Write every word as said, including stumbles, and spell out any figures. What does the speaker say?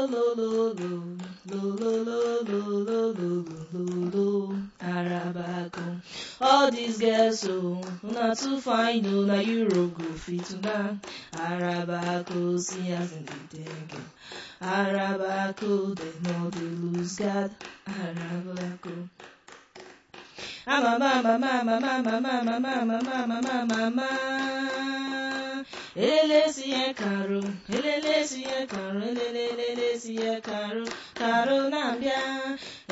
lo lo lo lo lo lo lo lo lo Arabaco. All these girls so not too fine, no na Europe go fit tonight. Arabaco, see as in the day. Arabaco, they know they lose God. Arabaco. Mama, mama, mama, mama, mama, mama, mama, mama, mama. Elele siye karo, elele siye karo, elele siye karo, karo nambia.